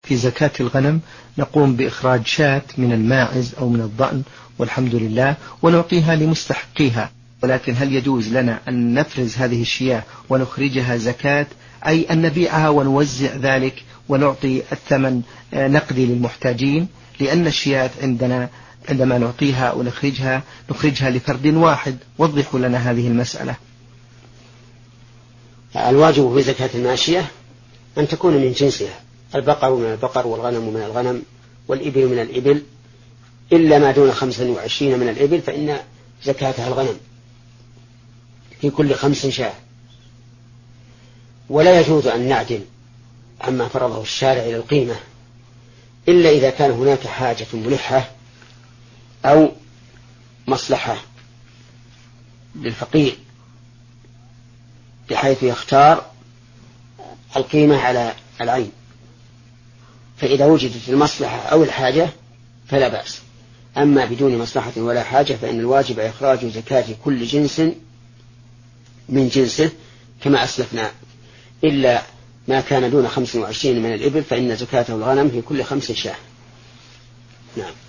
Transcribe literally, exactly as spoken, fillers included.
في زكاة الغنم نقوم بإخراج شاة من الماعز أو من الضأن والحمد لله ونعطيها لمستحقيها، ولكن هل يجوز لنا أن نفرز هذه الشياه ونخرجها زكاة، أي أن نبيعها ونوزع ذلك ونعطي الثمن نقدي للمحتاجين؟ لأن الشياه عندنا عندما نعطيها ونخرجها نخرجها لفرد واحد. وضحوا لنا هذه المسألة. الواجب في زكاة الماشية أن تكون من جنسها، البقر من البقر والغنم من الغنم والإبل من الإبل، إلا ما دون خمسة وعشرين من الإبل فإن زكاتها الغنم في كل خمس شاة. ولا يجوز أن نعدل عما فرضه الشارع إلى القيمة إلا إذا كان هناك حاجة ملحة أو مصلحة للفقير بحيث يختار القيمة على العين، فإذا وجدت المصلحة أو الحاجة فلا بأس. أما بدون مصلحة ولا حاجة فإن الواجب إخراج زكاة كل جنس من جنسه كما أسلفنا، إلا ما كان دون خمس وعشرين من الإبل فإن زكاته الغنم في كل خمس شاة. نعم.